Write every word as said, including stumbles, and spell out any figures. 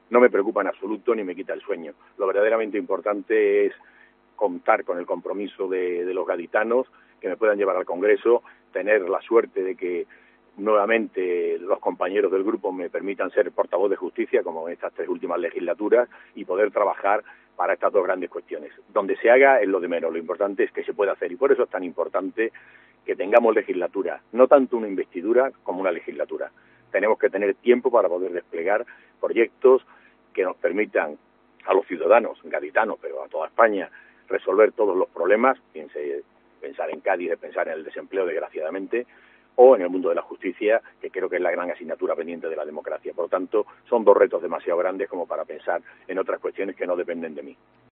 no me preocupa en absoluto ni me quita el sueño. Lo verdaderamente importante es contar con el compromiso de, de los gaditanos, que me puedan llevar al Congreso, tener la suerte de que nuevamente los compañeros del grupo me permitan ser portavoz de justicia, como en estas tres últimas legislaturas, y poder trabajar para estas dos grandes cuestiones. Donde se haga es lo de menos, lo importante es que se pueda hacer, y por eso es tan importante que tengamos legislatura, no tanto una investidura como una legislatura. Tenemos que tener tiempo para poder desplegar proyectos que nos permitan a los ciudadanos gaditanos, pero a toda España, resolver todos los problemas, piense, pensar en Cádiz, pensar en el desempleo, desgraciadamente, o en el mundo de la justicia, que creo que es la gran asignatura pendiente de la democracia. Por lo tanto, son dos retos demasiado grandes como para pensar en otras cuestiones que no dependen de mí.